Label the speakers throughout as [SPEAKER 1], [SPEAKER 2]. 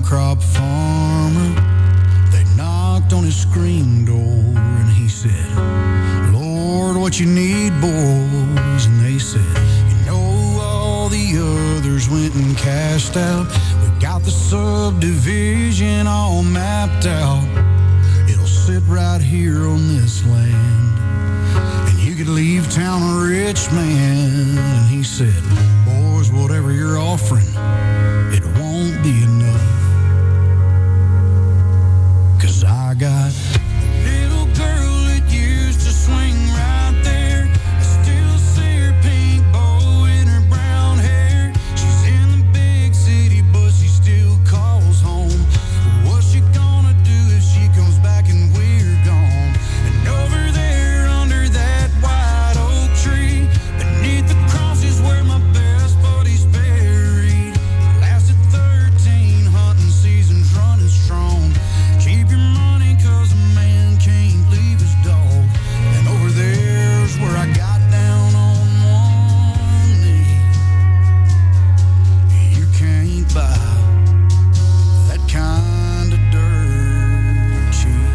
[SPEAKER 1] crop farmer. They knocked on his screen door and he said, Lord, what you need, boys? And they said, you know, all the others went and cashed out. We got the subdivision all mapped out. It'll sit right here on this land. And you could leave town a rich man. And he said, boys, whatever you're offering, it won't be enough. 'Cause I got a little girl that used to swing right there. I still see her pink bow in her brown hair. She's in the big city, but she still calls home. What's she gonna do if she comes back and we're gone? And over there under that white oak tree, beneath the cross is where my best buddy's buried. Lasted 13 hunting seasons running strong. Keep your money 'cause a man can't leave his dog. And over there's where I got down on one knee. You can't buy that kind of dirt cheap.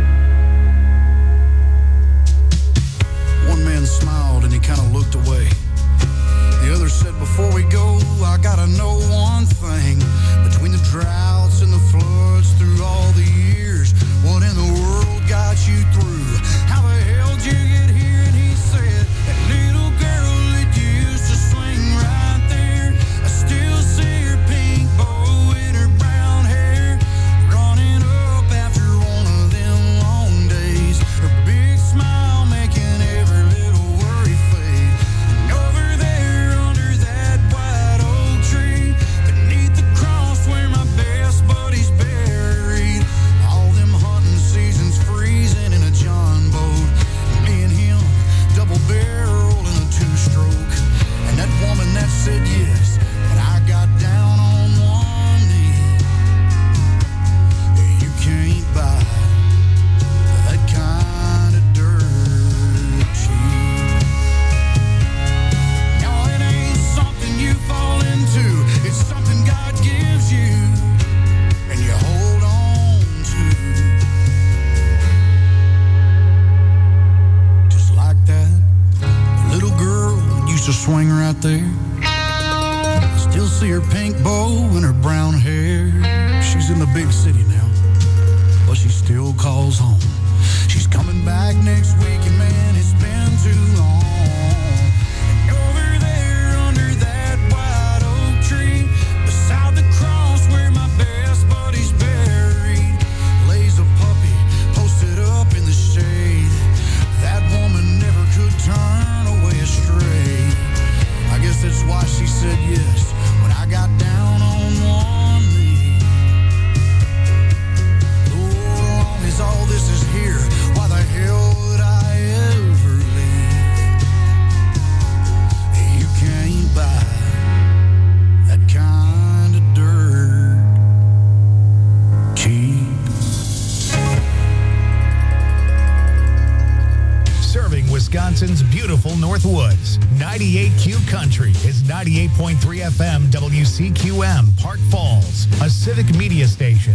[SPEAKER 1] One man smiled and he kind of looked away. The other said, before we go, I gotta know one thing. Between the droughts and the floods through all the years, what in the world got you through? How the hell did you get here? And he said, that little girl that used to swing right there. I still see her pink bow in her brown hair, running up after one of them long days. Her big smile making every little worry fade. And over there under that white oak tree, beneath the cross where my best buddy's buried. All them hunting seasons freezing in a John boat. Me and him, double barrel in a two-stroke. And that woman that said yes, and I got down on one knee. You can't buy that kind of dirt cheap. No, it ain't something you fall into. It's something God gives you, and you hold on to. Just like that, the little girl used to swing right there. Still see her pink bow in her brown hair. She's in the big city now, but she still calls home. She's coming back next week, and man, it's been too long. And over there under that white oak tree, beside the cross where my best buddy's buried, lays a puppy posted up in the shade. That woman never could turn away astray. I guess that's why she said yes when I got down on one knee. Oh, long as all this is here, why the hell would I ever leave? You can't buy that kind of dirt cheap.
[SPEAKER 2] Serving Wisconsin's beautiful North Woods. 98Q Country is 98.3 FM WCQM, Park Falls, a civic media station.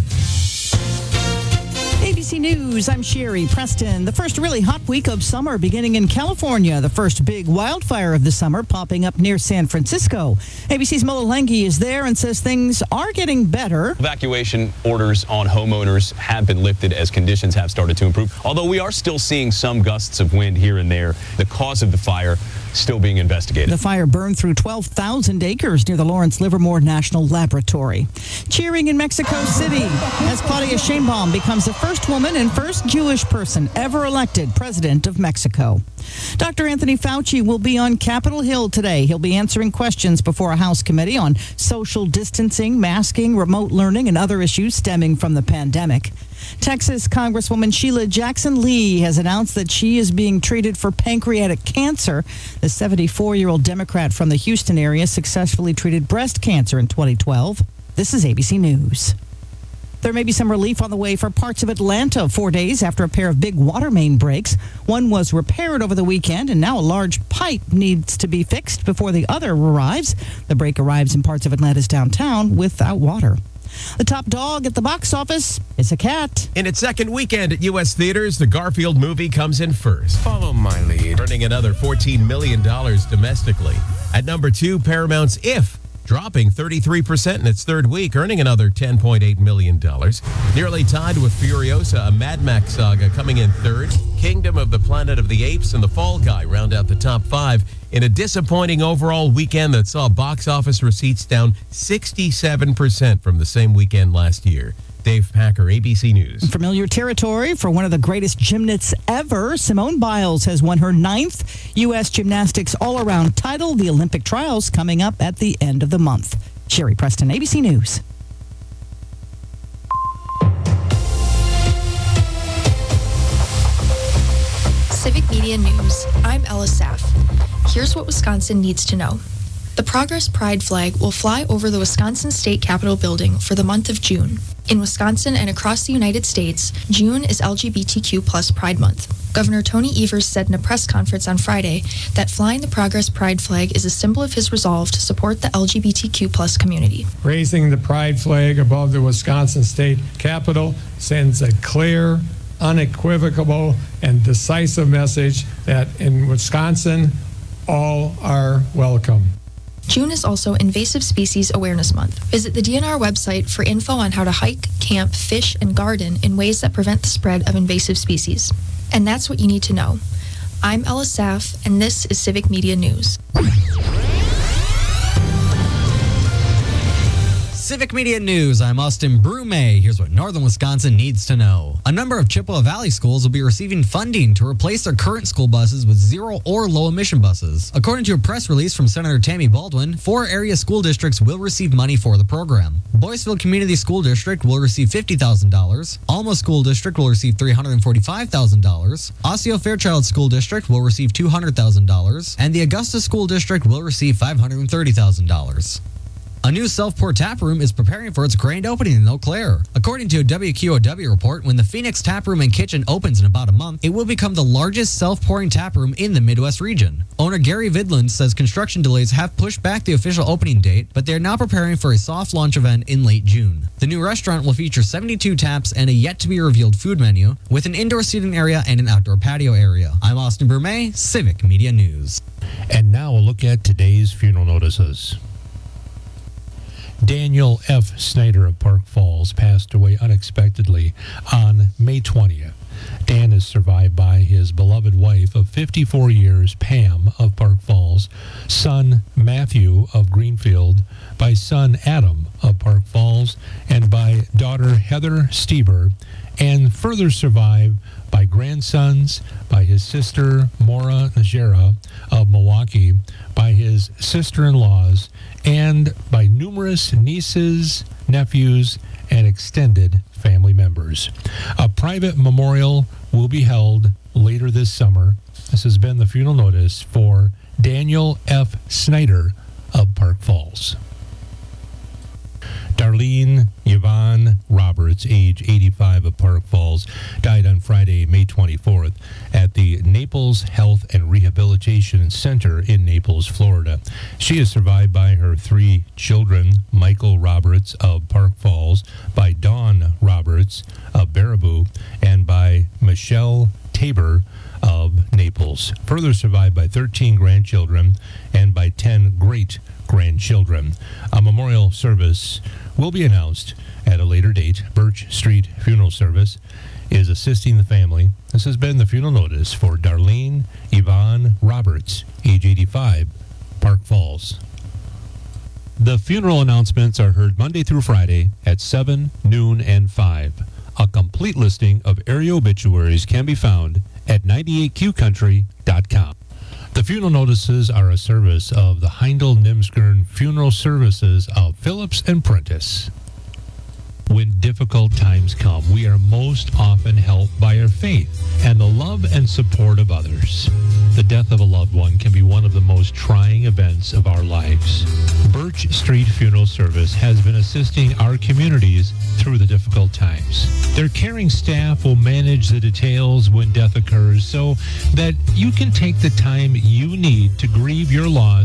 [SPEAKER 3] ABC News, I'm Sherry Preston. The first really hot week of summer beginning in California. The first big wildfire of the summer popping up near San Francisco. ABC's Mo Langi is there and says things are getting better.
[SPEAKER 4] Evacuation orders on homeowners have been lifted as conditions have started to improve. Although we are still seeing some gusts of wind here and there. The cause of the fire still being investigated.
[SPEAKER 3] The fire burned through 12,000 acres near the Lawrence Livermore National Laboratory. Cheering in Mexico City as Claudia Sheinbaum becomes the first woman and first Jewish person ever elected president of Mexico. Dr. Anthony Fauci will be on Capitol Hill today. He'll be answering questions before a House committee on social distancing, masking, remote learning, and other issues stemming from the pandemic. Texas Congresswoman Sheila Jackson Lee has announced that she is being treated for pancreatic cancer. The 74-year-old Democrat from the Houston area successfully treated breast cancer in 2012. This is ABC News. There may be some relief on the way for parts of Atlanta 4 days after a pair of big water main breaks. One was repaired over the weekend, and now a large pipe needs to be fixed before the other arrives. The break arrives in parts of Atlanta's downtown without water. The top dog at the box office is a cat.
[SPEAKER 5] In its second weekend at U.S. theaters, the Garfield movie comes in first. Follow my lead. Earning another $14 million domestically. At number 2, Paramount's If, dropping 33% in its third week, earning another $10.8 million. Nearly tied with Furiosa, a Mad Max saga, coming in third. Kingdom of the Planet of the Apes and The Fall Guy round out the top 5 in a disappointing overall weekend that saw box office receipts down 67% from the same weekend last year. Dave Packer, ABC News.
[SPEAKER 3] Familiar territory for one of the greatest gymnasts ever. Simone Biles has won her 9th U.S. Gymnastics all-around title. The Olympic trials coming up at the end of the month. Sherry Preston, ABC News.
[SPEAKER 6] Civic Media News. I'm Ella Saff. Here's what Wisconsin needs to know. The Progress Pride flag will fly over the Wisconsin State Capitol building for the month of June. In Wisconsin and across the United States, June is LGBTQ+ Pride Month. Governor Tony Evers said in a press conference on Friday that flying the Progress Pride flag is a symbol of his resolve to support the LGBTQ+ community.
[SPEAKER 7] Raising the Pride flag above the Wisconsin State Capitol sends a clear, unequivocal, and decisive message that in Wisconsin, all are welcome.
[SPEAKER 6] June is also Invasive Species Awareness Month. Visit the DNR website for info on how to hike, camp, fish, and garden in ways that prevent the spread of invasive species. And that's what you need to know. I'm Ella Saff, and this is Civic Media News.
[SPEAKER 8] Civic Media News, I'm Austin Brume. Here's what Northern Wisconsin needs to know. A number of Chippewa Valley schools will be receiving funding to replace their current school buses with zero or low emission buses. According to a press release from Senator Tammy Baldwin, 4 area school districts will receive money for the program. Boyceville Community School District will receive $50,000. Alma School District will receive $345,000. Osseo Fairchild School District will receive $200,000. And the Augusta School District will receive $530,000. A new self-pour tap room is preparing for its grand opening in Eau Claire. According to a WQOW report, when the Phoenix Tap Room and Kitchen opens in about a month, it will become the largest self-pouring tap room in the Midwest region. Owner Gary Vidland says construction delays have pushed back the official opening date, but they are now preparing for a soft launch event in late June. The new restaurant will feature 72 taps and a yet-to-be-revealed food menu, with an indoor seating area and an outdoor patio area. I'm Austin Brume, Civic Media News.
[SPEAKER 9] And now a look at today's funeral notices. Daniel F. Snyder of Park Falls passed away unexpectedly on May 20th. Dan is survived by his beloved wife of 54 years, Pam of Park Falls, son Matthew of Greenfield, by son Adam of Park Falls, and by daughter Heather Stieber, and further survived by grandsons, by his sister Maura Najera of Milwaukee, by his sister-in-laws, and by numerous nieces, nephews, and extended family members. A private memorial will be held later this summer. This has been the funeral notice for Daniel F. Snyder of Park Falls. Darlene Yvonne Roberts, age 85, of Park Falls, died on Friday, May 24th at the Naples Health and Rehabilitation Center in Naples, Florida. She is survived by her 3 children, Michael Roberts of Park Falls, by Dawn Roberts of Baraboo, and by Michelle Tabor of Naples. Further survived by 13 grandchildren and by 10 great-grandchildren. A memorial service will be announced at a later date. Birch Street Funeral Service is assisting the family. This has been the funeral notice for Darlene Yvonne Roberts, age 85, Park Falls. The funeral announcements are heard Monday through Friday at 7, noon, and 5. A complete listing of area obituaries can be found at 98qcountry.com. The funeral notices are a service of the Heindel-Nimskern Funeral Services of Phillips and Prentice. When difficult times come, we are most often helped by our faith and the love and support of others. The death of a loved one can be one of the most trying events of our lives. Birch Street Funeral Service has been assisting our communities through the difficult times. Their caring staff will manage the details when death occurs so that you can take the time you need to grieve your loss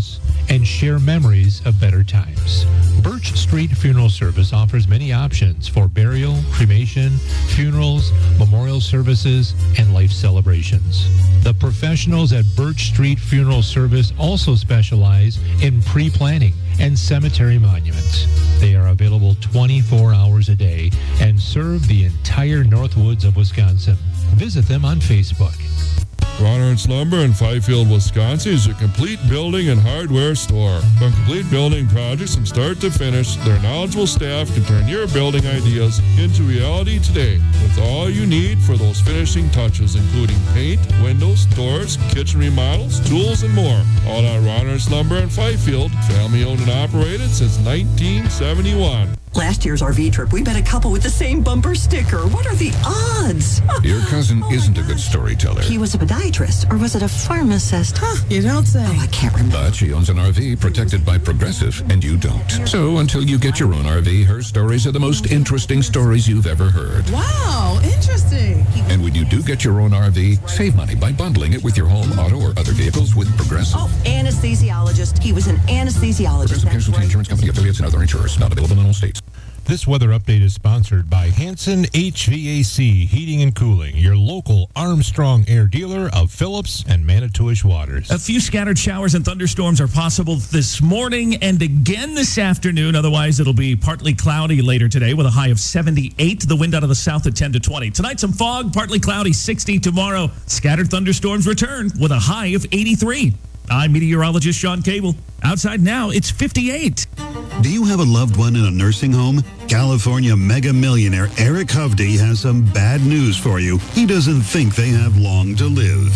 [SPEAKER 9] and share memories of better times. Birch Street Funeral Service offers many options for burial, cremation, funerals, memorial services, and life celebrations. The professionals at Birch Street Funeral Service also specialize in pre-planning and cemetery monuments. They are available 24 hours a day and serve the entire Northwoods of Wisconsin. Visit them on Facebook.
[SPEAKER 10] Ronard's Lumber in Fifield, Wisconsin is a complete building and hardware store. From complete building projects from start to finish, their knowledgeable staff can turn your building ideas into reality today with all you need for those finishing touches, including paint, windows, doors, kitchen remodels, tools, and more. All at Ronard's Lumber in Fifield, family owned and operated since 1971.
[SPEAKER 11] Last year's RV trip, we met a couple with the same bumper sticker. What are the odds?
[SPEAKER 12] Your cousin isn't a good storyteller.
[SPEAKER 11] He was a podiatrist, or was it a pharmacist?
[SPEAKER 3] You don't say.
[SPEAKER 11] Oh, I can't remember.
[SPEAKER 12] But she owns an RV protected by Progressive, and you don't. So until you get your own RV, her stories are the most interesting stories you've ever heard.
[SPEAKER 3] Wow, interesting.
[SPEAKER 12] And when you do get your own RV, save money by bundling it with your home, auto, or other vehicles with Progressive.
[SPEAKER 11] Oh, anesthesiologist. He was an anesthesiologist.
[SPEAKER 12] Progressive Casualty Insurance Company, affiliates, and other insurers. Not available in all states.
[SPEAKER 9] This weather update is sponsored by Hanson HVAC Heating and Cooling, your local Armstrong Air dealer of Phillips and Manitowish Waters.
[SPEAKER 13] A few scattered showers and thunderstorms are possible this morning and again this afternoon. Otherwise, it'll be partly cloudy later today with a high of 78. The wind out of the south at 10 to 20. Tonight, some fog, partly cloudy, 60. Tomorrow, scattered thunderstorms return with a high of 83. I'm meteorologist Sean Cable. Outside now, it's 58.
[SPEAKER 1] Do you have a loved one in a nursing home? California mega millionaire Eric Hovde has some bad news for you. He doesn't think they have long to live.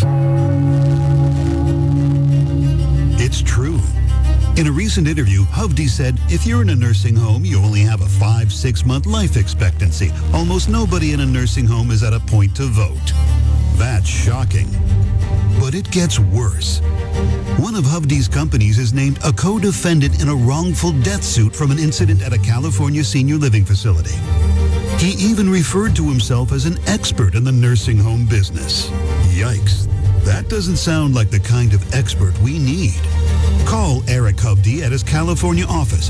[SPEAKER 1] It's true. In a recent interview, Hovde said, if you're in a nursing home, you only have a 5-6 month life expectancy. Almost nobody in a nursing home is at a point to vote. That's shocking. But it gets worse. One of Hovde's companies is named a co-defendant in a wrongful death suit from an incident at a California senior living facility. He even referred to himself as an expert in the nursing home business. Yikes. That doesn't sound like the kind of expert we need. Call Eric Hovde at his California office,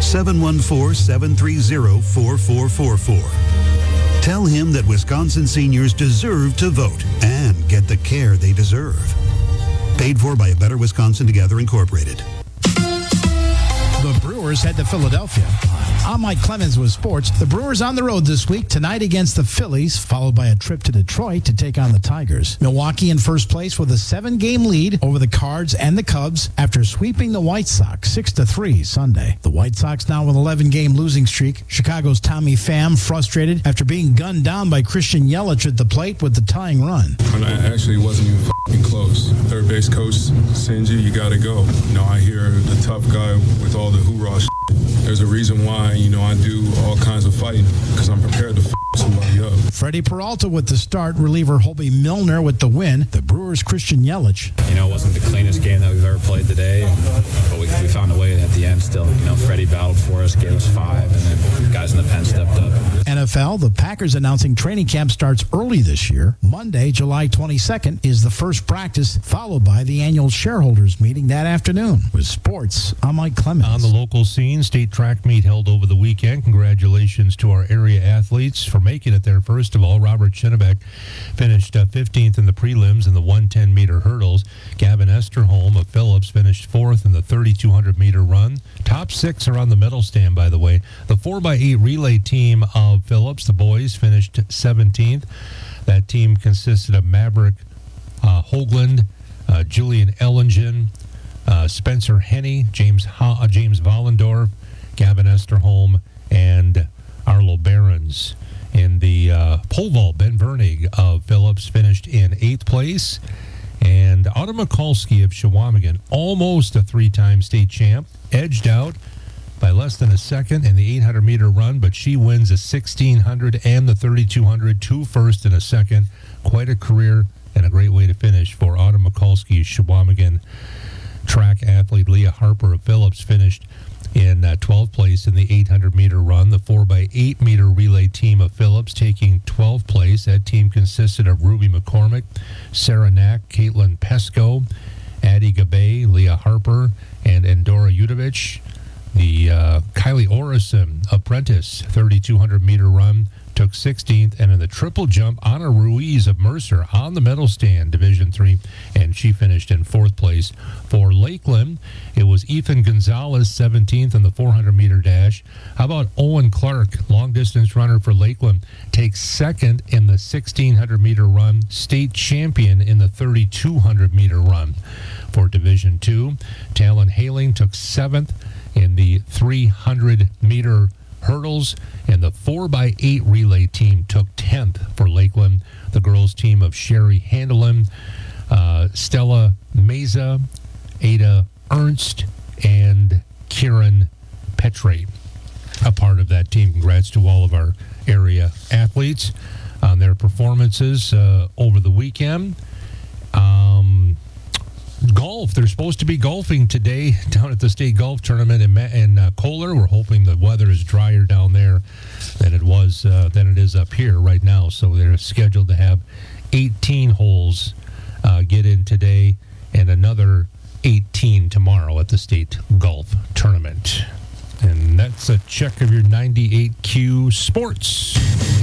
[SPEAKER 1] 714-730-4444. Tell him that Wisconsin seniors deserve to vote and get the care they deserve. Paid for by A Better Wisconsin Together, Incorporated.
[SPEAKER 14] The Brewers head to Philadelphia. I'm Mike Clemens with sports. The Brewers on the road this week, tonight against the Phillies, followed by a trip to Detroit to take on the Tigers. Milwaukee in first place with a 7-game lead over the Cards and the Cubs after sweeping the White Sox 6-3 Sunday. The White Sox now with an 11-game losing streak. Chicago's Tommy Pham frustrated after being gunned down by Christian Yelich at the plate with the tying run.
[SPEAKER 10] And I actually wasn't even close. Third base coach sends you, you got to go. You know, I hear the tough guy with all the hoorah shit. There's a reason why, you know, I do all kinds of fighting, because I'm prepared to somebody up.
[SPEAKER 14] Freddie Peralta with the start, reliever Hobie Milner with the win. The Brewers' Christian Yelich.
[SPEAKER 15] You know, it wasn't the cleanest game that we've ever played today, but we found a way at the end still. You know, Freddie battled for us, gave us 5, and then guys in the pen stepped up.
[SPEAKER 14] NFL, the Packers announcing training camp starts early this year. Monday, July 22nd, is the first practice, followed by the annual shareholders meeting that afternoon. With sports, I'm Mike Clemens.
[SPEAKER 9] On the local scene, state track meet held over the weekend. Congratulations to our area athletes for making it there. First of all, Robert Chennebeck finished 15th in the prelims in the 110-meter hurdles. Gavin Esterholm of Phillips finished 4th in the 3,200-meter run. Top 6 are on the medal stand, by the way. The 4x8 relay team of Phillips, the boys, finished 17th. That team consisted of Maverick Hoagland, Julian Ellingen, Spencer Henney, James Vollendorf, Gavin Esterholm, and Arlo Behrens. In the pole vault, Ben Vernig of Phillips finished in 8th place. And Autumn Mikulski of Shawamigan, almost a 3-time state champ, edged out by less than a second in the 800-meter run, but she wins the 1,600 and the 3,200, 2 first and a second. Quite a career and a great way to finish for Autumn Mikulski. Shawamigan track athlete Leah Harper of Phillips finished in 12th place in the 800-meter run. The 4x8-meter relay team of Phillips taking 12th place. That team consisted of Ruby McCormick, Sarah Knack, Caitlin Pesco, Addie Gabay, Leah Harper, and Endora Udovic. The Kylie Orison Apprentice 3,200-meter run took 16th, and in the triple jump, Ana Ruiz of Mercer on the medal stand, Division III, and she finished in 4th place. For Lakeland, it was Ethan Gonzalez, 17th in the 400-meter dash. How about Owen Clark, long-distance runner for Lakeland, takes 2nd in the 1,600-meter run, state champion in the 3,200-meter run. For Division II, Talon Haling took 7th in the 300-meter hurdles, and the 4x8 relay team took 10th for Lakeland. The girls' team of Sherry Handelin, Stella Meza, Ada Ernst, and Kieran Petre, a part of that team. Congrats to all of our area athletes on their performances over the weekend. Golf. They're supposed to be golfing today down at the state golf tournament in Kohler. We're hoping the weather is drier down there than it is up here right now. So they're scheduled to have 18 holes get in today and another 18 tomorrow at the state golf tournament. And that's a check of your 98Q Sports.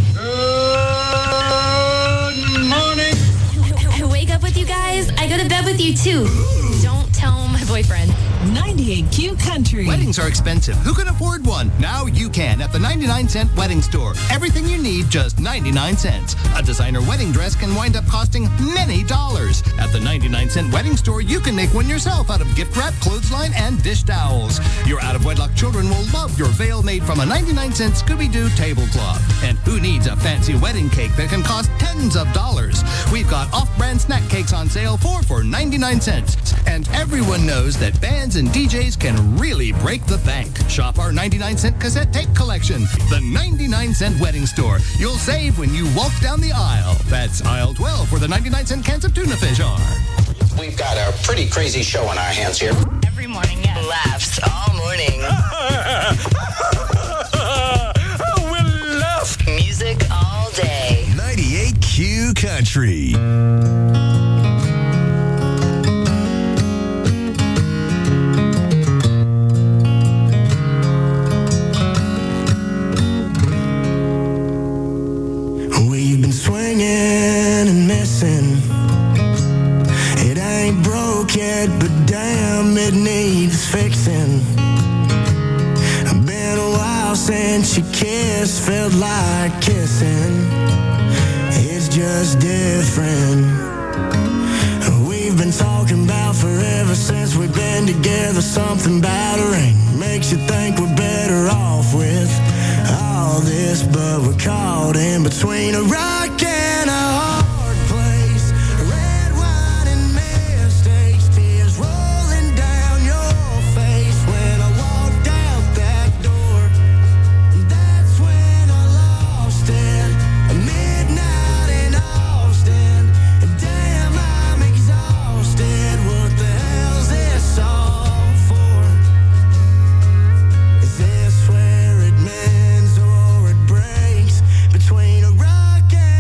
[SPEAKER 16] Good morning. I wake up with you guys. I go to bed with you too. Don't tell my boyfriend.
[SPEAKER 17] 98Q Country.
[SPEAKER 18] Weddings are expensive. Who can afford one? Now you can at the 99-cent wedding store. Everything you need, just 99 cents. A designer wedding dress can wind up costing many dollars. At the 99-cent wedding store, you can make one yourself out of gift wrap, clothesline, and dish towels. Your out-of-wedlock children will love your veil made from a 99-cent Scooby-Doo tablecloth. And who needs a fancy wedding cake that can cost tens of dollars? We've got off-brand snack cakes on sale for 99 cents. And everyone knows that bands and DJs can really break the bank. Shop our 99-cent cassette tape collection. The 99-cent wedding store. You'll save when you walk down the aisle. That's aisle 12 where the 99-cent cans of tuna fish are.
[SPEAKER 19] We've got a pretty crazy show on our hands here.
[SPEAKER 17] Every morning, yes.
[SPEAKER 19] Laughs all morning.
[SPEAKER 17] We'll laugh.
[SPEAKER 19] Music all day.
[SPEAKER 20] 98Q Country.
[SPEAKER 21] We've been swinging and missing. It ain't broke yet, but damn, it needs fixing. Been a while since you kissed, felt like kissing. It's just different. We've been talking about forever since we've been together. Something about a ring makes you think we're better off with all this, but we're caught in between a rock and a hard place. Red wine and mistakes, tears rolling down your face. When I walked out that door, that's when I lost it. Midnight in Austin, damn, I'm exhausted. What the hell's this all for? Is this where it mends or it breaks? Between a rock and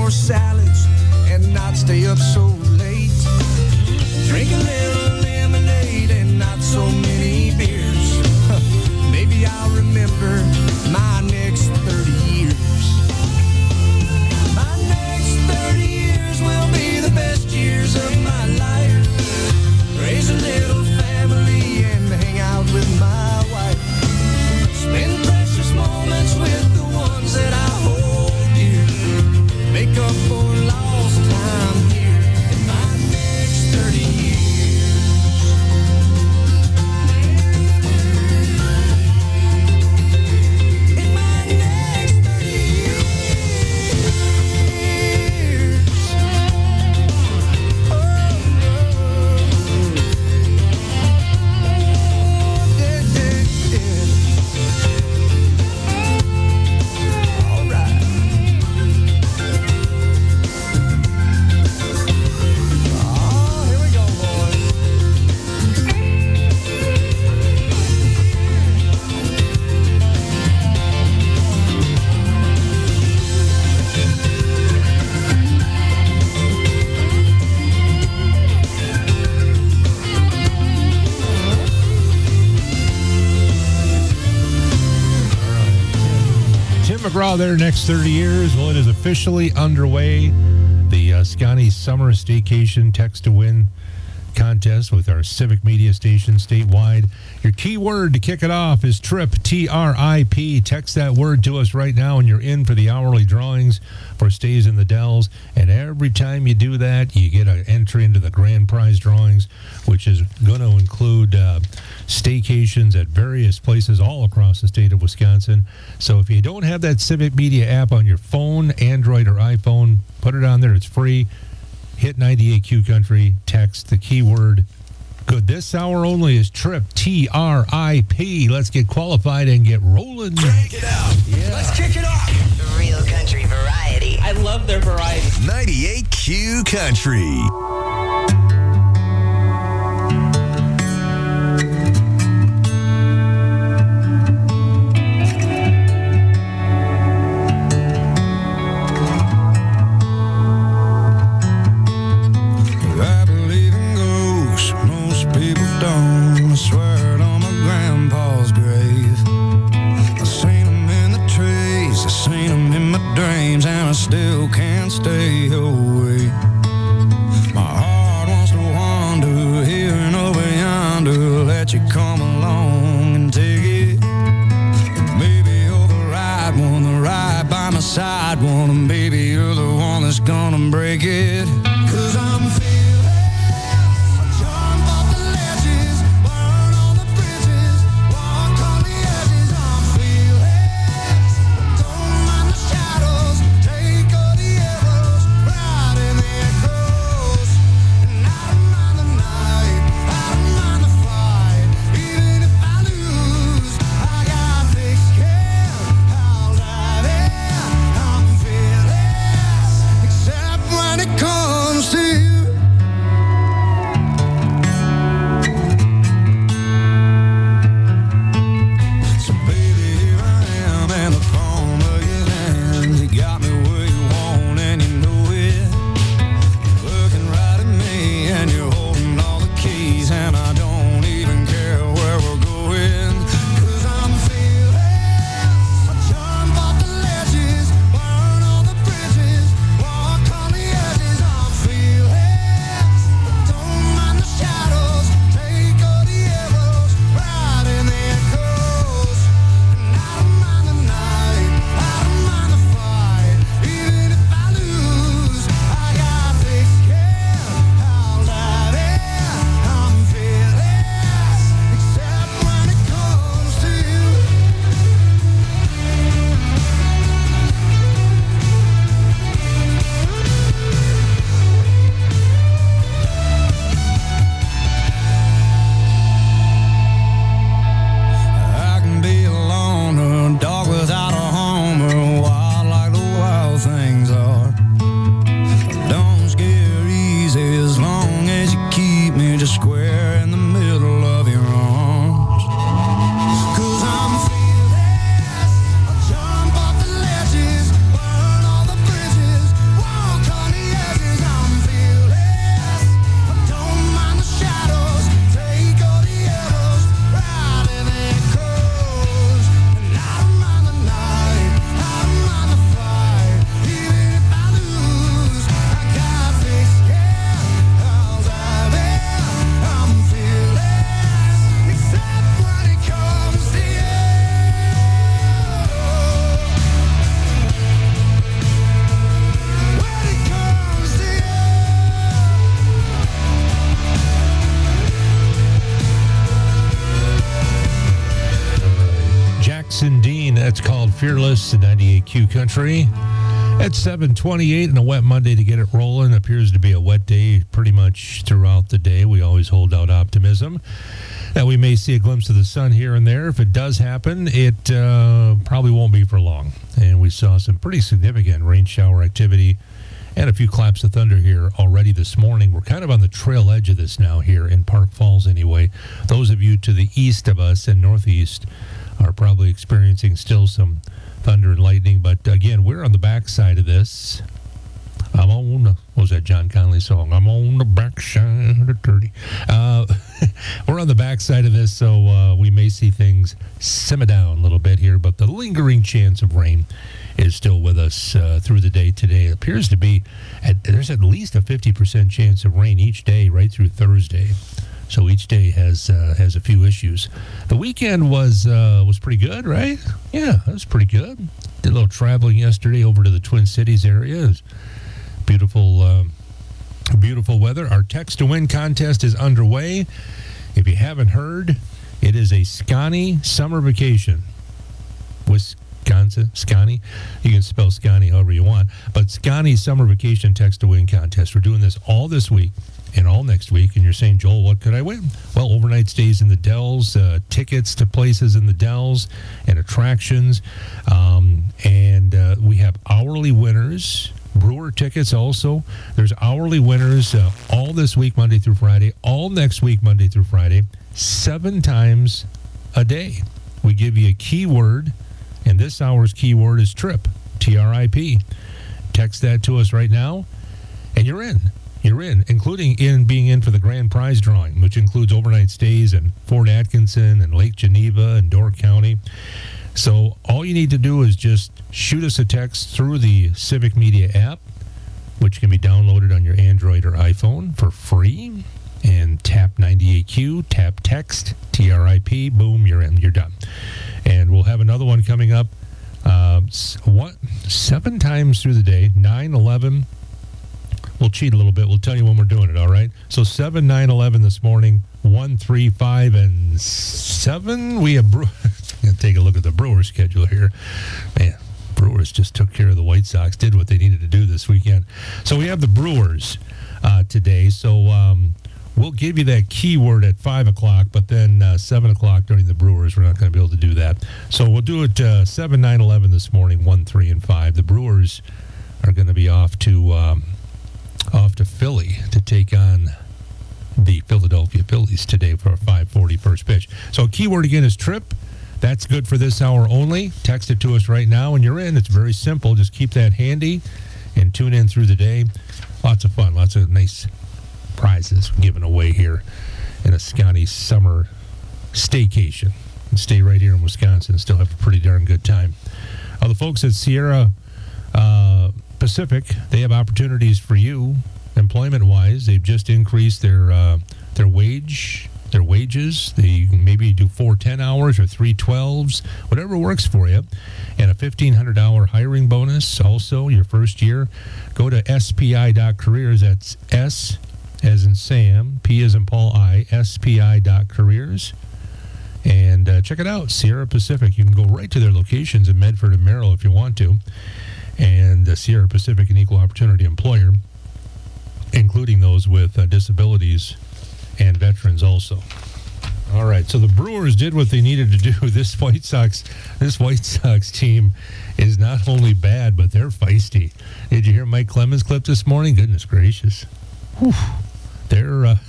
[SPEAKER 21] more salads and not stay up so late. Drink a little lemonade and not so many beers. Maybe I'll remember my next 30 years. My next 30 years will be the best years of my life. Raise a little family and hang out with my wife. Spend precious moments with the ones that I hold dear. Make up for lost time here in my next 30 years. In my next 30 years.
[SPEAKER 9] Tim McGraw there, next 30 years. Well, it is officially underway. The Scotty Summer Staycation Text to Win contest with our Civic Media station statewide. Your key word to kick it off is TRIP, T-R-I-P. Text that word to us right now and you're in for the hourly drawings for Stays in the Dells. And every time you do that, you get an entry into the grand prize drawings, which is going to include staycations at various places all across the state of Wisconsin. So if you don't have that Civic Media app on your phone, Android or iPhone, put it on there. It's free. Hit 98Q Country, text the keyword good. This hour only is TRIP, T-R-I-P. Let's get qualified and get rolling.
[SPEAKER 20] Crank it out.
[SPEAKER 21] Yeah. Let's kick it off.
[SPEAKER 20] Real country variety.
[SPEAKER 2] I love their variety.
[SPEAKER 20] 98Q Country.
[SPEAKER 21] I believe in ghosts, most people don't. I swear it on my grandpa's grave. I seen them in the trees, I seen them in my dreams, and I still can't stay away. My heart wants to wander here and over yonder. Let you come along and take it. Maybe you're the right one, the right by my side one, and maybe you're the one that's gonna break it. 'Cause I'm
[SPEAKER 9] Fearless at 98Q Country. At 7:28 and a wet Monday to get it rolling. Appears to be a wet day pretty much throughout the day. We always hold out optimism that we may see a glimpse of the sun here and there. If it does happen, it probably won't be for long. And we saw some pretty significant rain shower activity and a few claps of thunder here already this morning. We're kind of on the trail edge of this now here in Park Falls anyway. Those of you to the east of us and northeast are probably experiencing still some thunder and lightning. But again, we're on the backside of this. I'm on, what was that John Connolly song? I'm on the backside of 30. We're on the backside of this, so we may see things simmer down a little bit here, but the lingering chance of rain is still with us through the day today. It appears to be, there's at least a 50% chance of rain each day right through Thursday. So each day has a few issues. The weekend was pretty good, right? Yeah, that was pretty good. Did a little traveling yesterday over to the Twin Cities area. It was beautiful weather. Our Text to Win contest is underway. If you haven't heard, it is a Scotty summer vacation. Scotty. You can spell Scotty however you want. But Scotty summer vacation Text to Win contest. We're doing this all this week and all next week. And you're saying, Joel, what could I win? Well, overnight stays in the Dells, tickets to places in the Dells and attractions. And we have hourly winners. Brewer tickets also. There's hourly winners all this week, Monday through Friday, all next week, Monday through Friday, 7 times a day. We give you a keyword, and this hour's keyword is TRIP, T-R-I-P. Text that to us right now, and you're in. You're in, including being in for the grand prize drawing, which includes overnight stays in Fort Atkinson and Lake Geneva and Door County. So all you need to do is just shoot us a text through the Civic Media app, which can be downloaded on your Android or iPhone for free, and tap 98Q, tap text, TRIP, boom, you're in, you're done. And we'll have another one coming up 7 times through the day, 9, 11. We'll cheat a little bit. We'll tell you when we're doing it, all right? So 7, 9, 11 this morning, 1, 3, 5, and 7. We have take a look at the Brewers schedule here. Man, Brewers just took care of the White Sox, did what they needed to do this weekend. So we have the Brewers today. So we'll give you that keyword at 5 o'clock, but then 7 o'clock during the Brewers, we're not going to be able to do that. So we'll do it 7, 9, 11 this morning, 1, 3, and 5. The Brewers are going to be off to Philly to take on the Philadelphia Phillies today for a 5:40 first pitch. So keyword again is TRIP. That's good for this hour only. Text it to us right now and you're in. It's very simple. Just keep that handy and tune in through the day. Lots of fun. Lots of nice prizes given away here in a Scotty summer staycation. And stay right here in Wisconsin and still have a pretty darn good time. The folks at Sierra Pacific, they have opportunities for you employment-wise. They've just increased their wages. They maybe do 4 10-hours or 3 12s, whatever works for you. And a $1,500 hiring bonus also your first year. Go to SPI.careers. That's S as in Sam, P as in Paul, I, SPI.careers. And check it out, Sierra Pacific. You can go right to their locations in Medford and Merrill if you want to. And Sierra Pacific, an equal opportunity employer, including those with disabilities and veterans also. All right, so the Brewers did what they needed to do. This White Sox team is not only bad, but they're feisty. Did you hear Mike Clemens' clip this morning? Goodness gracious. Whew. They're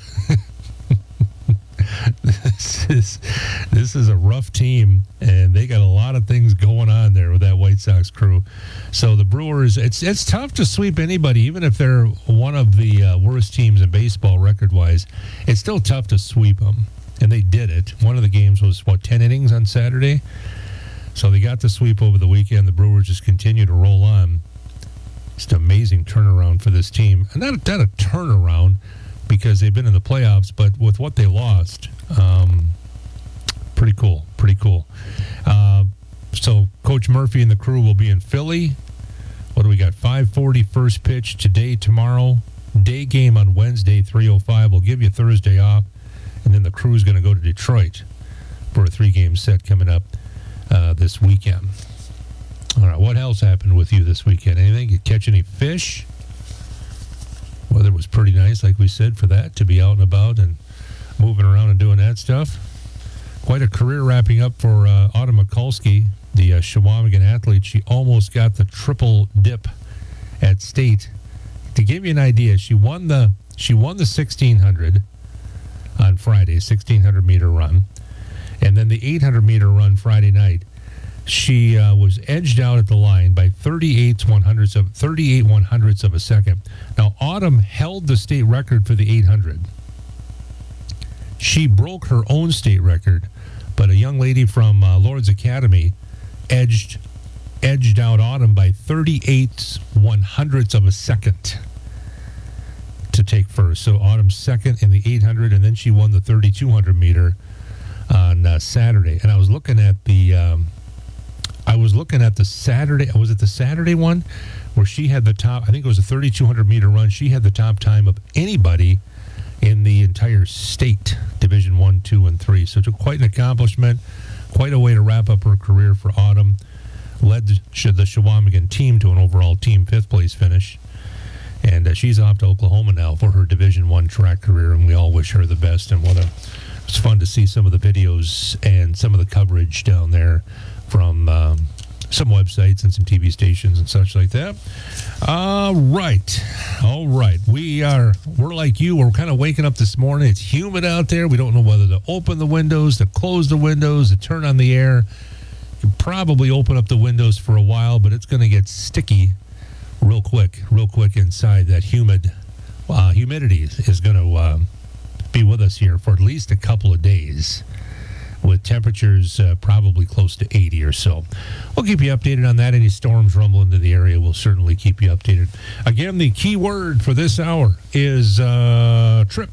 [SPEAKER 9] this is a rough team, and they got a lot of things going on there with that White Sox crew. So the Brewers, it's tough to sweep anybody, even if they're one of the worst teams in baseball record-wise. It's still tough to sweep them, and they did it. One of the games was, 10 innings on Saturday? So they got the sweep over the weekend. The Brewers just continue to roll on. Just an amazing turnaround for this team. And not a turnaround, because they've been in the playoffs, but with what they lost, pretty cool. So Coach Murphy and the crew will be in Philly. What do we got? 5:40 first pitch today, tomorrow. Day game on Wednesday, 3:05. We'll give you Thursday off, and then the crew's going to go to Detroit for a 3-game set coming up this weekend. All right, what else happened with you this weekend? Anything? You catch any fish? Weather was pretty nice, like we said, for that, to be out and about and moving around and doing that stuff. Quite a career wrapping up for Autumn Mikulski, the Shawamigan athlete. She almost got the triple dip at state. To give you an idea, she won the 1600 on Friday, 1600 meter run, and then the 800 meter run Friday night. She was edged out at the line by 38 one-hundredths of a second. Now, Autumn held the state record for the 800. She broke her own state record, but a young lady from Lord's Academy edged out Autumn by 38 one-hundredths of a second to take first. So Autumn second in the 800, and then she won the 3200 meter on Saturday. And I was looking at the Saturday. Was it the Saturday one where she had the top? I think it was a 3200 meter run. She had the top time of anybody in the entire state, Division 1, 2, and 3. So it's quite an accomplishment, quite a way to wrap up her career for Autumn. Led the Shawamigan team to an overall team 5th place finish. And she's off to Oklahoma now for her Division 1 track career, and we all wish her the best. And it's fun to see some of the videos and some of the coverage down there from some websites and some TV stations and such like that. All right. We're like you. We're kind of waking up this morning. It's humid out there. We don't know whether to open the windows, to close the windows, to turn on the air. You can probably open up the windows for a while, but it's going to get sticky real quick inside. That humidity is going to be with us here for at least a couple of days, with temperatures probably close to 80 or so. We'll keep you updated on that. Any storms rumble into the area, we'll certainly keep you updated. Again, the key word for this hour is trip,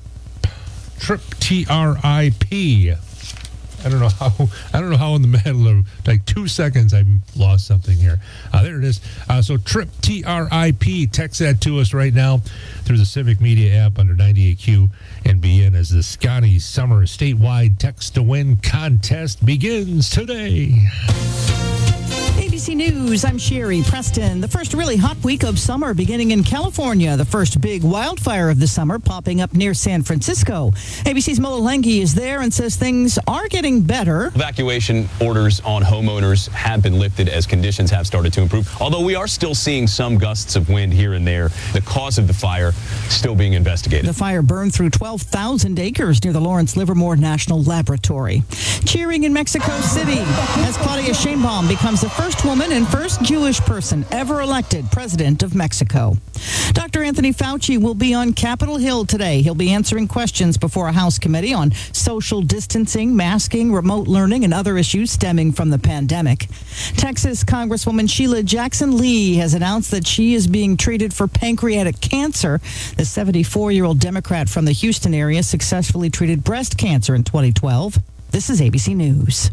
[SPEAKER 9] T-R-I-P. I don't know how in the middle of like 2 seconds I lost something here. There it is. So trip, T-R-I-P. Text that to us right now through the Civic Media app under 98Q and be in as the Scotty Summer Statewide Text to Win contest begins today.
[SPEAKER 3] ABC News, I'm Sherry Preston. The first really hot week of summer beginning in California. The first big wildfire of the summer popping up near San Francisco. ABC's Mo Lengi is there and says things are getting better.
[SPEAKER 4] Evacuation orders on homeowners have been lifted as conditions have started to improve, although we are still seeing some gusts of wind here and there. The cause of the fire still being investigated.
[SPEAKER 3] The fire burned through 12,000 acres near the Lawrence Livermore National Laboratory. Cheering in Mexico City as Claudia Sheinbaum becomes the first woman and first Jewish person ever elected president of Mexico. Dr. Anthony Fauci will be on Capitol Hill today. He'll be answering questions before a House committee on social distancing, masking, remote learning, and other issues stemming from the pandemic. Texas Congresswoman Sheila Jackson Lee has announced that she is being treated for pancreatic cancer. The 74-year-old Democrat from the Houston area successfully treated breast cancer in 2012. This is ABC News.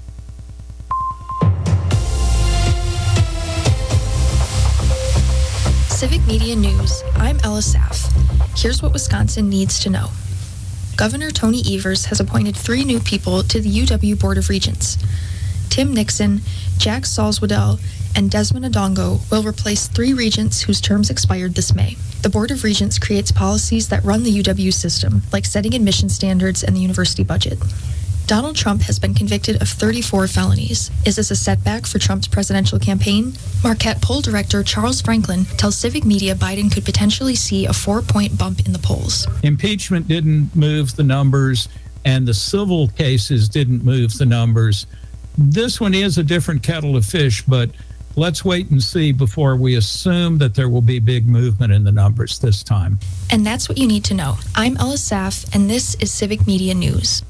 [SPEAKER 6] Civic Media News. I'm Ella Saff. Here's what Wisconsin needs to know. Governor Tony Evers has appointed 3 new people to the UW Board of Regents. Tim Nixon, Jack Salzwedel, and Desmond Adongo will replace 3 regents whose terms expired this May. The Board of Regents creates policies that run the UW system, like setting admission standards and the university budget. Donald Trump has been convicted of 34 felonies. Is this a setback for Trump's presidential campaign? Marquette poll director Charles Franklin tells Civic Media Biden could potentially see a 4-point bump in the polls.
[SPEAKER 2] Impeachment didn't move the numbers, and the civil cases didn't move the numbers. This one is a different kettle of fish, but let's wait and see before we assume that there will be big movement in the numbers this time.
[SPEAKER 6] And that's what you need to know. I'm Ella Saff, and this is Civic Media News.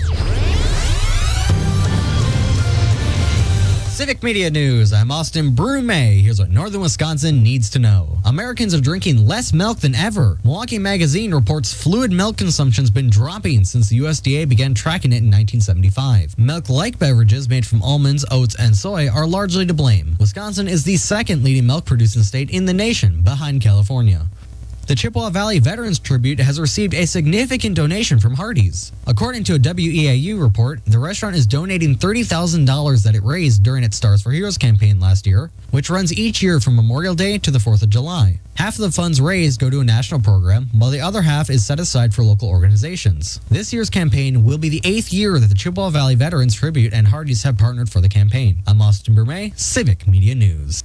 [SPEAKER 8] Civic Media News, I'm Austin Brumé. Here's what Northern Wisconsin needs to know. Americans are drinking less milk than ever. Milwaukee Magazine reports fluid milk consumption's been dropping since the USDA began tracking it in 1975. Milk-like beverages made from almonds, oats, and soy are largely to blame. Wisconsin is the second leading milk-producing state in the nation, behind California. The Chippewa Valley Veterans Tribute has received a significant donation from Hardee's. According to a WEAU report, the restaurant is donating $30,000 that it raised during its Stars for Heroes campaign last year, which runs each year from Memorial Day to the 4th of July. Half of the funds raised go to a national program, while the other half is set aside for local organizations. This year's campaign will be the 8th year that the Chippewa Valley Veterans Tribute and Hardee's have partnered for the campaign. I'm Austin Brume, Civic Media News.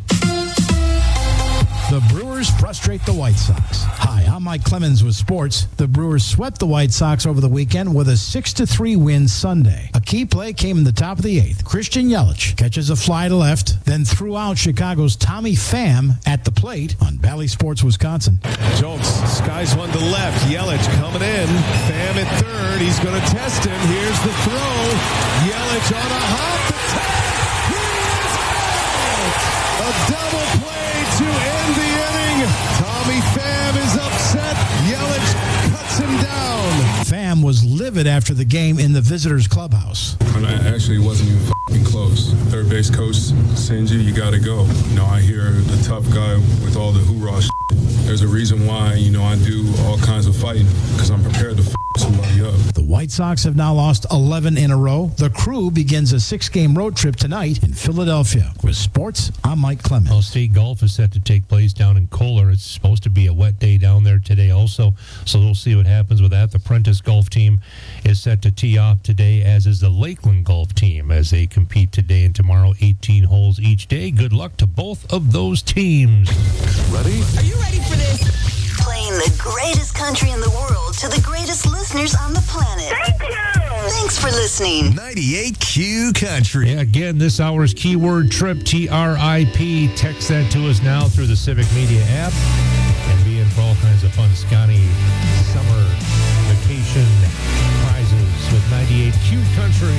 [SPEAKER 14] The Brewers frustrate the White Sox. Hi, I'm Mike Clemens with sports. The Brewers swept the White Sox over the weekend with a 6-3 win Sunday. A key play came in the top of the 8th. Christian Yelich catches a fly to left, then threw out Chicago's Tommy Pham at the plate on Bally Sports Wisconsin.
[SPEAKER 5] Jones skies one to left. Yelich coming in. Pham at third. He's going to test him. Here's the throw. Yelich on a hop. The tag. He is out. A double play to end the inning. Tommy Pham is upset. Yelich cuts him down.
[SPEAKER 14] Pham was livid after the game in the visitors' clubhouse.
[SPEAKER 10] Actually, it wasn't even f***ing close. Third base coach sends you got to go. I hear the tough guy with all the hoorah shit. There's a reason why, I do all kinds of fighting, because I'm prepared to f*** somebody up.
[SPEAKER 14] The White Sox have now lost 11 in a row. The Crew begins a 6-game road trip tonight in Philadelphia. With sports, I'm Mike Clemens.
[SPEAKER 9] Well, state golf is set to take place down in Kohler. It's supposed to be a wet day down there today also, so we'll see what happens with that. The Prentice golf team is set to tee off today, as is the Lakeland golf team, as they compete today and tomorrow, 18 holes each day. Good luck to both of those teams.
[SPEAKER 5] Ready?
[SPEAKER 17] Are you ready for this?
[SPEAKER 22] Playing the greatest country in the world to the greatest listeners on the planet.
[SPEAKER 17] Thank you.
[SPEAKER 22] Thanks for listening.
[SPEAKER 20] 98Q Country.
[SPEAKER 9] Yeah, again, this hour's keyword trip, TRIP. Text that to us now through the Civic Media app and be in for all kinds of fun Scotty summer vacation prizes with 98Q Country.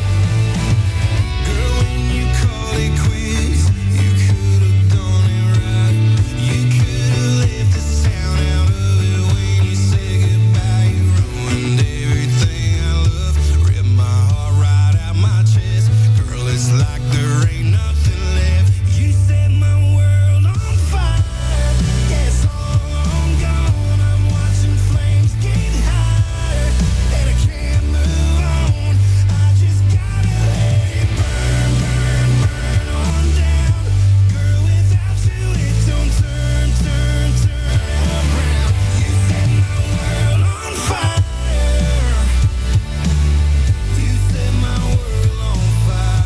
[SPEAKER 21] Girl, when you call it quits, you could have done it right. You could have left the sound out of it when you said goodbye. You ruined everything I love, ripped my heart right out my chest. Girl, it's like there ain't nothing left. You set my world on fire. Yes, all I'm gone. I'm watching flames get higher, and I can't move on. I just gotta let it burn, burn, burn on down. Girl, without you, it don't turn, turn, turn around. You set my world on fire. You set my world on fire.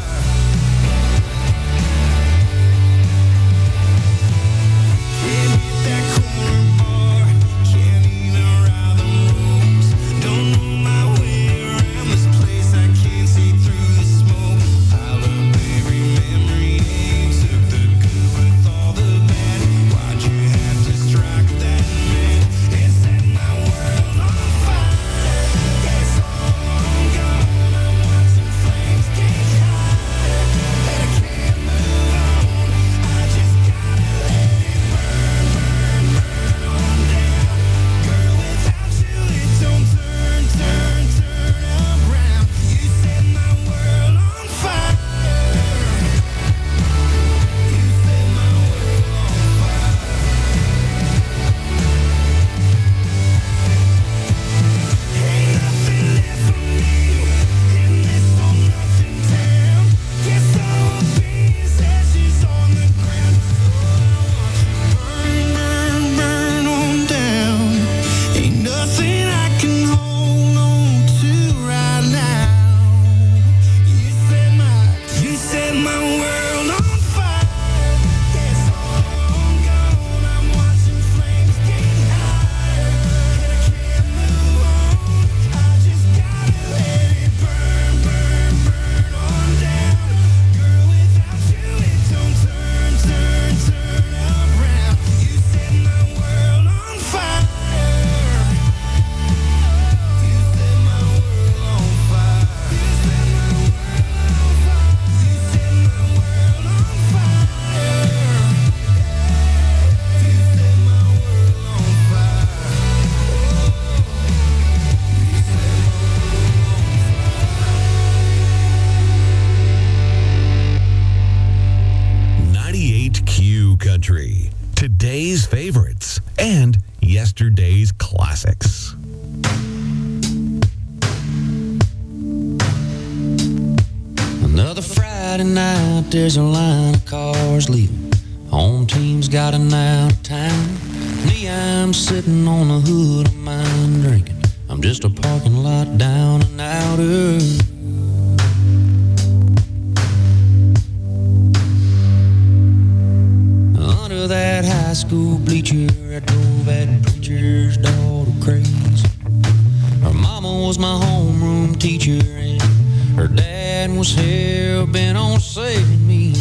[SPEAKER 21] Can't hit that corner bar, can't even ride the ropes. Don't know my way around this place, I can't see through the smoke. Piled up every memory, took the good with all the bad. Why'd you have to strike that man and set my world on fire? Yes, all I'm gone, I'm watching flames get higher, and I can't move on. I just gotta let it burn, burn, burn on down. Girl, without you, it don't turn, turn, turn around. You set my world on fire. You set my world on fire. Ain't nothing left for me in this all nothing town. Guess I will be as ashes on the ground. Burn, burn, burn on down. Ain't nothing I can hold on to right now. You set my world on fire. Yes, all I'm gone. I'm watching flames get higher, and I can't move on. I just gotta let it burn, burn, burn on down. Girl, without you, it don't turn, turn, turn around. You set my world on fire. You set my world on fire. You set my world on fire. You set my world on fire. You set my world on fire.
[SPEAKER 20] 98Q Country. Today's favorites and
[SPEAKER 7] 6.
[SPEAKER 11] Another Friday night, there's a line of cars leaving. Home team's got an out of town. Me, I'm sitting on the hood of mine drinking. I'm just a parking lot down and outer. Under that high school bleacher, I drove that preacher's daughter crazy. Her mama was my homeroom teacher, and her dad was hell-bent on saving me.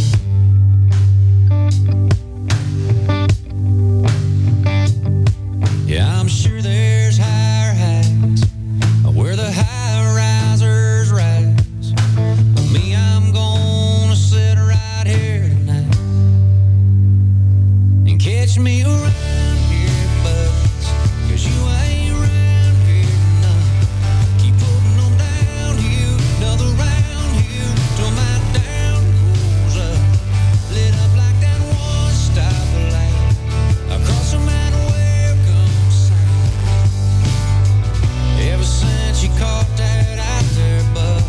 [SPEAKER 11] Yeah, I'm sure there's higher heights where the high-risers rise. But me, I'm gonna sit right here tonight and catch me around here, buds, 'cause you ain't around here tonight. Keep putting them down here, another round here, till my down goes up, lit up like that one stoplight across the mountain. Ever since you caught that out there, bud,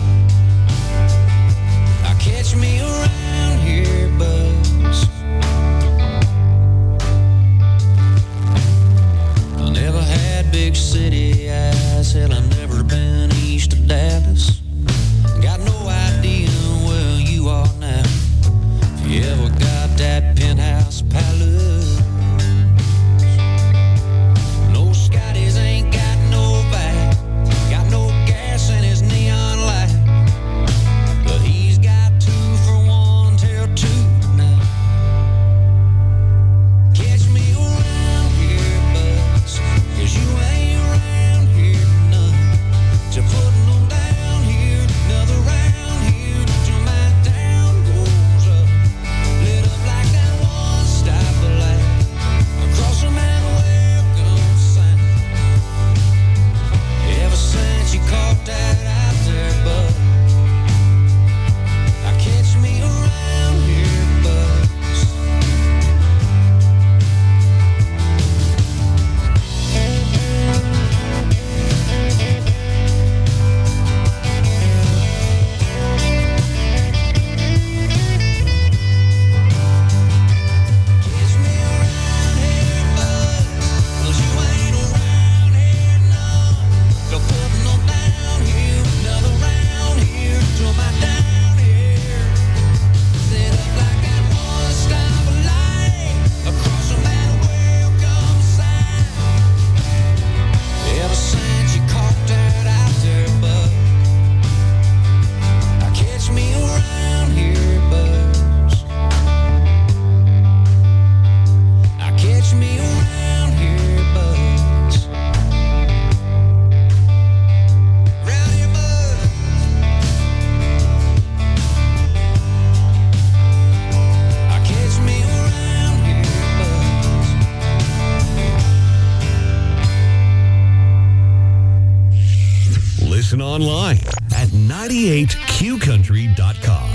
[SPEAKER 11] I catch me around here, buds. I never had big city eyes, hell, I've never been east of Dallas. Got no idea where you are now, if you ever got that penthouse palace. No Scotties ain't got no back, got no gas in his neon light, but he's got 2 for 1 till 2 now. Catch me around here, buds, 'cause you ain't around here none. So putting them down here, another round here, till my down goes up, lit up like that one stoplight across the mountain. Welcome sign. Ever since you caught that out there, bud, I catch me around here, buds. Catch me around here, buds, 'cause you ain't around here none. So putting them down here, another round here, till my down here, set up like that one stoplight across the mountain. Welcome sign. Ever since you caught that out there, bud, I catch me around here, buds. I catch me around here, buds. Around here, buds. I catch me around here, buds.
[SPEAKER 23] Listen online at 98qcountry.com.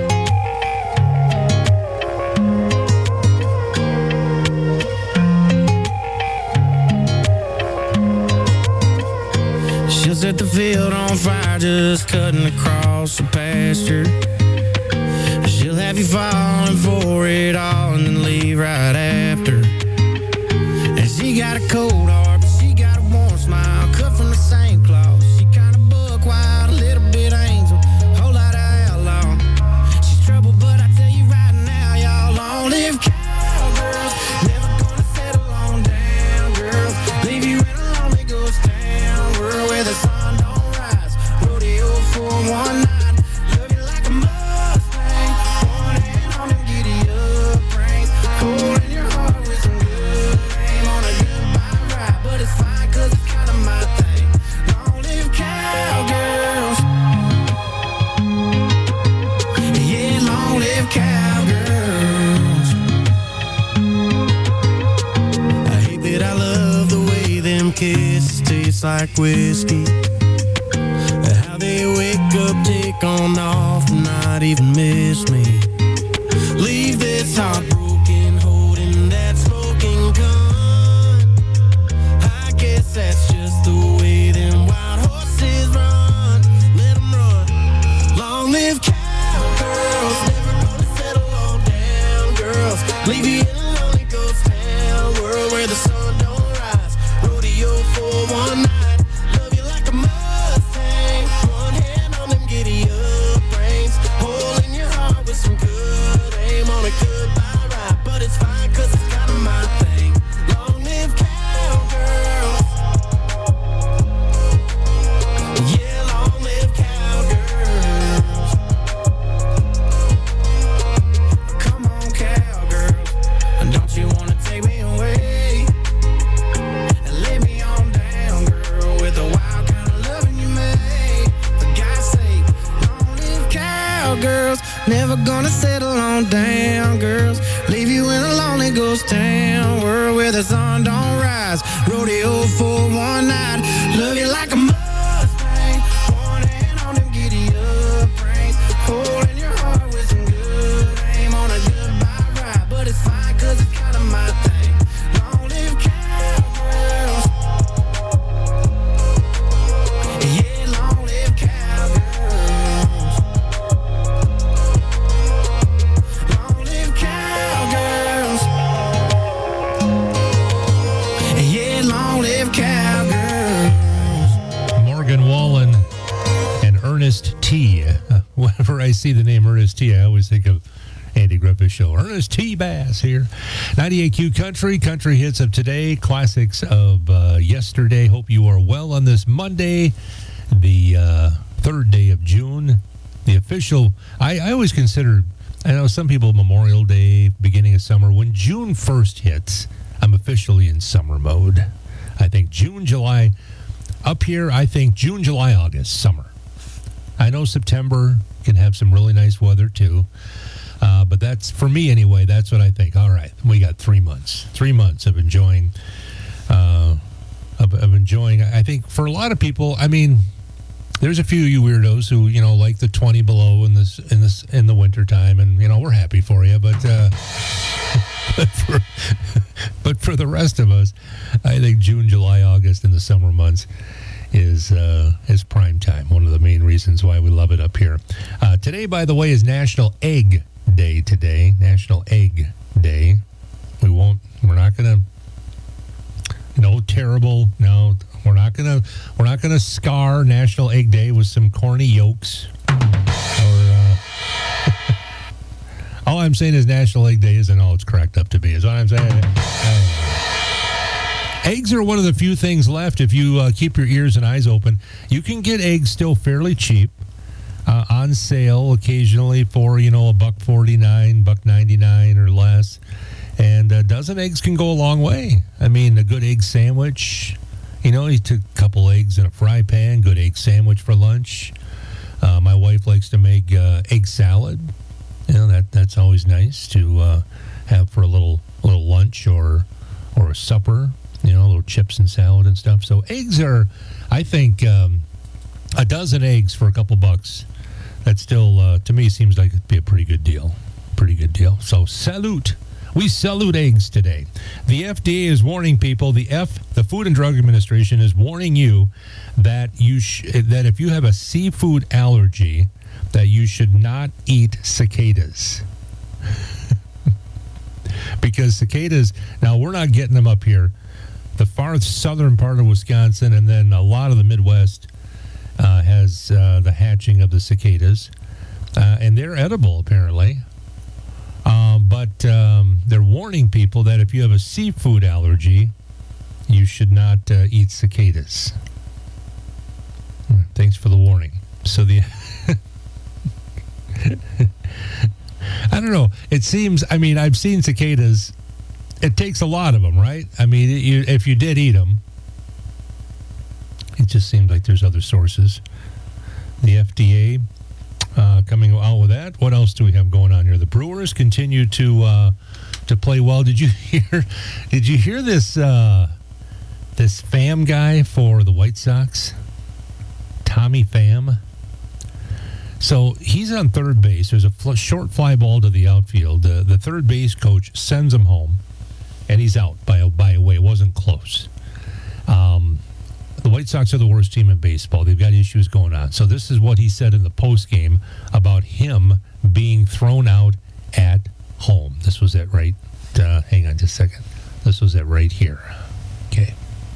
[SPEAKER 21] She'll set the field on fire just cutting across the pasture. She'll have you falling for it all and then leave right after. And she got a cold heart, but she got a warm smile, cut from the same cloth. She kind of buck wild, a little bit angel, whole lot of outlaw. She's trouble, but I tell you right now, y'all long-lived cowgirls, never gonna settle on down, girls. Leave you in a lonely ghost town world where the sun don't rise. Rodeo for one night, love you like a Mustang, one hand on them giddy up reins, cold in your heart with some good aim on a goodbye ride. But it's fine 'cause it's kind of my thing. Long-lived cowgirls, yeah, long-lived cowgirls. I hate that I love the way them kisses taste like whiskey. How they wake up, take on off, and not even miss me. Leave this heart broken, holding that smoking gun. I guess that's just Never gonna settle on down, girls. Leave you in a lonely ghost town, world where the sun don't rise. Rodeo for one night. Love you like a Mustang, warning on them giddy up brains. Hole in your heart with some good aim on a goodbye ride. But it's fine, cause it's kind of my thing. Long live cowgirls. Yeah, long live cowgirls. Long live cowgirls. Yeah, long live cowgirls.
[SPEAKER 9] Morgan Wallen and Ernest T. Whenever I see the name Ernest T, I always think of Andy Griffith Show. Ernest T. Bass here. 98Q Country hits of today, classics of yesterday. Hope you are well on this Monday, the 3rd day of June. The official, I always consider, I know some people Memorial Day, beginning of summer. When June 1st hits, I'm officially in summer mode. I think June, July, up here, I think June, July, August, summer. I know September can have some really nice weather too. But that's, for me anyway, that's what I think. All right, we got 3 months. 3 months of enjoying, I think for a lot of people, I mean, there's a few of you weirdos who, you know, like the 20 below in the winter time, and, you know, we're happy for you, but but for the rest of us, I think June, July, August in the summer months is prime time. One of the main reasons why we love it up here. Today, by the way, is National Egg Day today. National Egg Day. We're not gonna scar National Egg Day with some corny yolks. All I'm saying is National Egg Day isn't all it's cracked up to be, is what I'm saying. Eggs are one of the few things left. If you keep your ears and eyes open, you can get eggs still fairly cheap, on sale occasionally for, you know, $1.49, $1.99 or less. And a dozen eggs can go a long way. I mean, a good egg sandwich, you know, you took a couple eggs in a fry pan, good egg sandwich for lunch. My wife likes to make egg salad. You know, that's always nice to have for a little lunch or a supper. You know, little chips and salad and stuff. So eggs are, I think, a dozen eggs for a couple bucks. That still, to me, seems like it'd be a pretty good deal. Pretty good deal. So salute. We salute eggs today. The FDA is warning people. The Food and Drug Administration is warning you that that if you have a seafood allergy, that you should not eat cicadas. Because cicadas, now we're not getting them up here. The far southern part of Wisconsin and then a lot of the Midwest has the hatching of the cicadas. And they're edible, apparently. But they're warning people that if you have a seafood allergy, you should not eat cicadas. Thanks for the warning. So I don't know. It seems, I mean, I've seen cicadas. It takes a lot of them, right? I mean, if you did eat them, it just seems like there's other sources. The FDA coming out with that. What else do we have going on here? The Brewers continue to play well. Did you hear this this Pham guy for the White Sox? Tommy Pham. So he's on third base. There's a short fly ball to the outfield. The third base coach sends him home, and he's out by a way. It wasn't close. The White Sox are the worst team in baseball. They've got issues going on. So this is what he said in the postgame about him being thrown out at home. This was it right. Hang on just a second. This was it right here. Okay.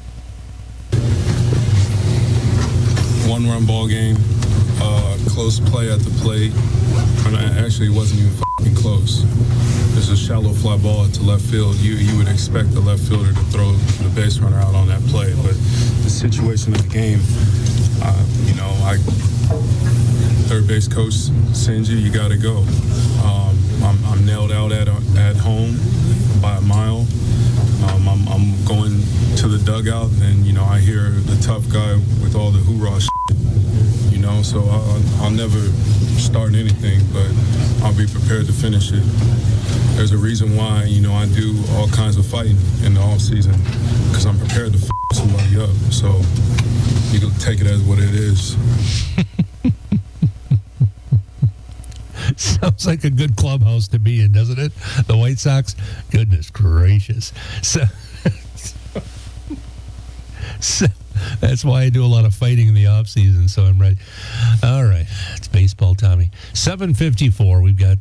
[SPEAKER 7] 1-run ball game. Close play at the plate. And actually, it wasn't even fucking close. It's a shallow fly ball to left field. You would expect the left fielder to throw the base runner out on that play, but the situation of the game, third base coach sends you got to go. I'm nailed out at home by a mile. I'm going to the dugout, and I hear the tough guy with all the hoorah shit. So I'll never starting anything, but I'll be prepared to finish it. There's a reason why, I do all kinds of fighting in the off season, because I'm prepared to somebody up. So you can take it as what it is.
[SPEAKER 9] Sounds like a good clubhouse to be in, doesn't it? The White Sox? Goodness gracious. So that's why I do a lot of fighting in the off season, so I'm ready. All right. It's baseball, Tommy. 7:54. We've got,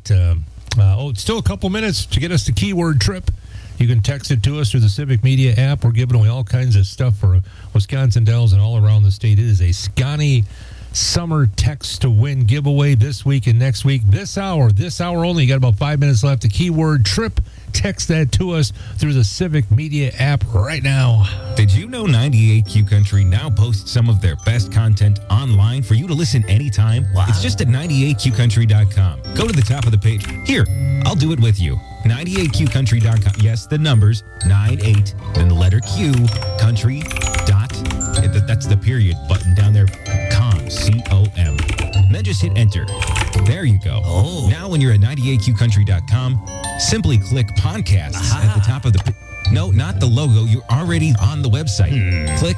[SPEAKER 9] still a couple minutes to get us the keyword trip. You can text it to us through the Civic Media app. We're giving away all kinds of stuff for Wisconsin Dells and all around the state. It is a Scotty Summer Text to Win giveaway this week and next week. This hour only. You got about 5 minutes left. The keyword trip. Text that to us through the Civic Media app right now.
[SPEAKER 12] Did you know 98Q Country now posts some of their best content online for you to listen anytime? Wow. It's just at 98qcountry.com. Go to the top of the page. Here, I'll do it with you. 98qcountry.com. Yes, the numbers 98, then the letter Q, country, dot. That's the period button down there. Com, C-O-M. And then just hit enter. There you go. Oh. Now when you're at 98qcountry.com, simply click podcasts at the top of the... No, not the logo. You're already on the website. Click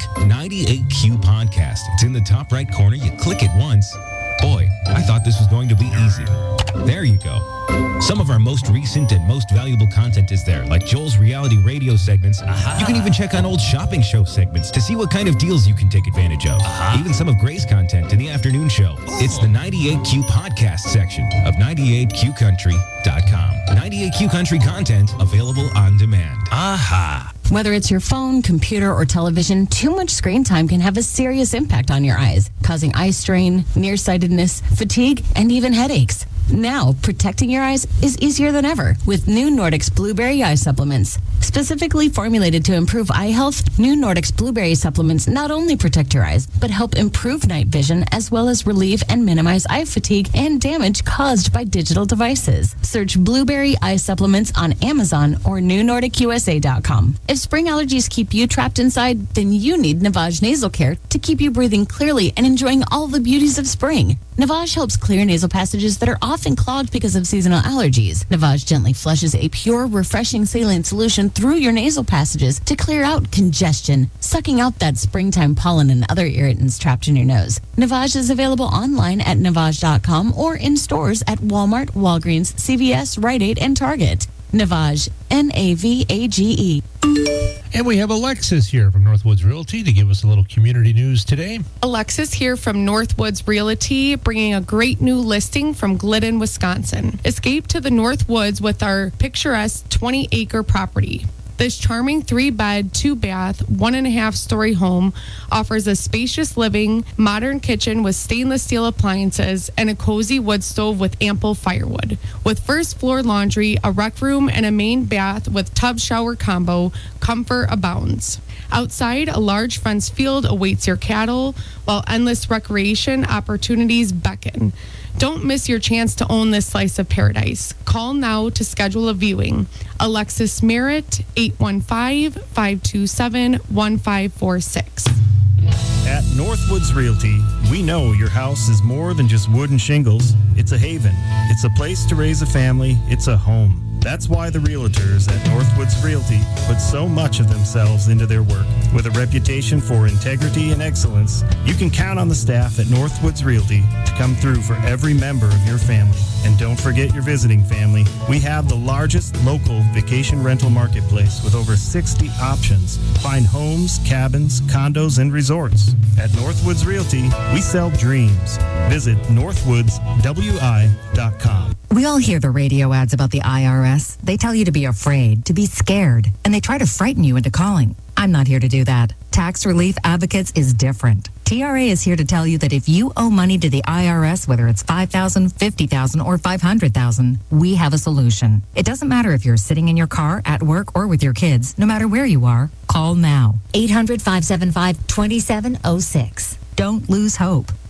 [SPEAKER 12] 98Q Podcast. It's in the top right corner. You click it once. Boy, I thought this was going to be easy. There you go. Some of our most recent and most valuable content is there, like Joel's reality radio segments. You can even check on old shopping show segments to see what kind of deals you can take advantage of. Even some of Gray's content in the afternoon show. It's the 98Q podcast section of 98qcountry.com. 98Q Country content available on demand.
[SPEAKER 13] Whether it's your phone, computer, or television, too much screen time can have a serious impact on your eyes, causing eye strain, nearsightedness, fatigue, and even headaches. Now, protecting your eyes is easier than ever with new Nordics Blueberry Eye Supplements. Specifically formulated to improve eye health, new Nordics Blueberry Supplements not only protect your eyes, but help improve night vision as well as relieve and minimize eye fatigue and damage caused by digital devices. Search Blueberry Eye Supplements on Amazon or newnordicusa.com. If spring allergies keep you trapped inside, then you need Navage Nasal Care to keep you breathing clearly and enjoying all the beauties of spring. Navage helps clear nasal passages that are often clogged because of seasonal allergies. Navage gently flushes a pure, refreshing saline solution through your nasal passages to clear out congestion, sucking out that springtime pollen and other irritants trapped in your nose. Navage is available online at Navage.com or in stores at Walmart, Walgreens, CVS, Rite Aid, and Target. Navage, Navage.
[SPEAKER 9] And we have Alexis here from Northwoods Realty to give us a little community news today.
[SPEAKER 23] Alexis here from Northwoods Realty, bringing a great new listing from Glidden, Wisconsin. Escape to the Northwoods with our picturesque 20-acre property. This charming 3-bed, 2-bath, 1.5-story home offers a spacious living, modern kitchen with stainless steel appliances, and a cozy wood stove with ample firewood. With first floor laundry, a rec room, and a main bath with tub shower combo, comfort abounds. Outside, a large fenced field awaits your cattle, while endless recreation opportunities beckon. Don't miss your chance to own this slice of paradise. Call now to schedule a viewing. Alexis Merritt, 815-527-1546.
[SPEAKER 24] At Northwoods Realty, we know your house is more than just wood and shingles. It's a haven. It's a place to raise a family. It's a home. That's why the realtors at Northwoods Realty put so much of themselves into their work. With a reputation for integrity and excellence, you can count on the staff at Northwoods Realty to come through for every member of your family. And don't forget your visiting family. We have the largest local vacation rental marketplace with over 60 options. Find homes, cabins, condos, and resorts. At Northwoods Realty, we sell dreams. Visit northwoodswi.com.
[SPEAKER 25] We all hear the radio ads about the IRS. They tell you to be afraid, to be scared, and they try to frighten you into calling. I'm not here to do that. Tax Relief Advocates is different. TRA is here to tell you that if you owe money to the IRS, whether it's $5,000, $50,000, or $500,000, we have a solution. It doesn't matter if you're sitting in your car, at work, or with your kids. No matter where you are, call now. 800-575-2706. Don't lose hope.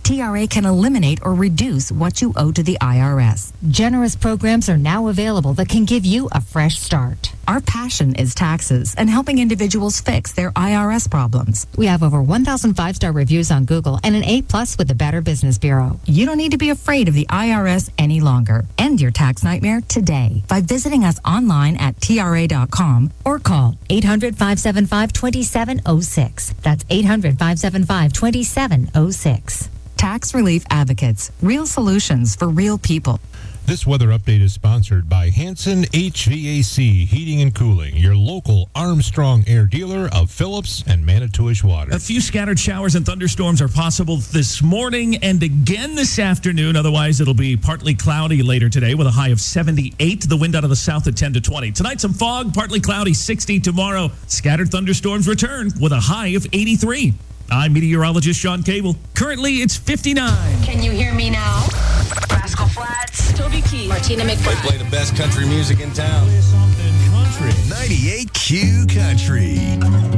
[SPEAKER 25] TRA can eliminate or reduce what you owe to the IRS.
[SPEAKER 1] Generous programs are now available that can give you a fresh start.
[SPEAKER 25] Our passion is taxes and helping individuals fix their IRS problems.
[SPEAKER 1] We have over 1,000 5-star reviews on Google and an A+ with the Better Business Bureau.
[SPEAKER 25] You don't need to be afraid of the IRS any longer. End your tax nightmare today by visiting us online at TRA.com
[SPEAKER 1] or call 800-575-2706. That's 800-575-2706.
[SPEAKER 25] Tax Relief Advocates. Real solutions for real people.
[SPEAKER 9] This weather update is sponsored by Hanson HVAC Heating and Cooling, your local Armstrong Air dealer of Phillips and Manitowish Water.
[SPEAKER 15] A few scattered showers and thunderstorms are possible this morning and again this afternoon. Otherwise, it'll be partly cloudy later today with a high of 78. The wind out of the south at 10 to 20. Tonight, some fog, partly cloudy, 60. Tomorrow, scattered thunderstorms return with a high of 83. I'm meteorologist Sean Cable. Currently, it's 59.
[SPEAKER 17] Can you hear me now? Rascal Flats, Toby Keith, Martina McBride.
[SPEAKER 20] They play the best country music in town. 98 Q Country.